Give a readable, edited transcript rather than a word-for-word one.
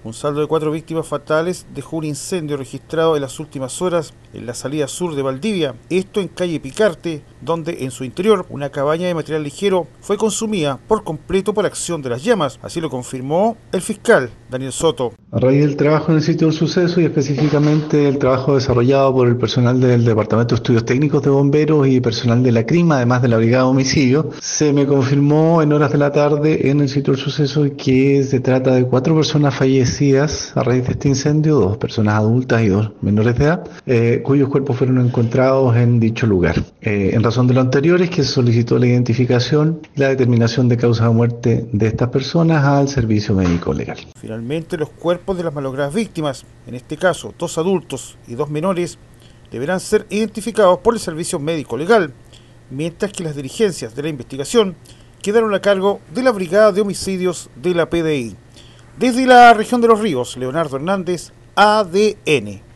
Un saldo de 4 víctimas fatales dejó un incendio registrado en las últimas horas en la salida sur de Valdivia, esto en calle Picarte, donde en su interior una cabaña de material ligero fue consumida por completo por acción de las llamas, así lo confirmó el fiscal Daniel Soto. A raíz del trabajo en el sitio del suceso y específicamente el trabajo desarrollado por el personal del Departamento de Estudios Técnicos de Bomberos y personal de la CRIM, además de la Brigada de Homicidio, se me confirmó en horas de la tarde en el sitio del suceso que se trata de 4 personas fallecidas a raíz de este incendio, 2 personas adultas y 2 menores de edad, cuyos cuerpos fueron encontrados en dicho lugar. En razón de lo anterior es que se solicitó la identificación y la determinación de causa de muerte de estas personas al servicio médico legal. Finalmente, los cuerpos de las malogradas víctimas, en este caso 2 adultos y 2 menores, deberán ser identificados por el servicio médico legal, mientras que las diligencias de la investigación quedaron a cargo de la Brigada de Homicidios de la PDI. Desde la región de Los Ríos, Leonardo Hernández, ADN.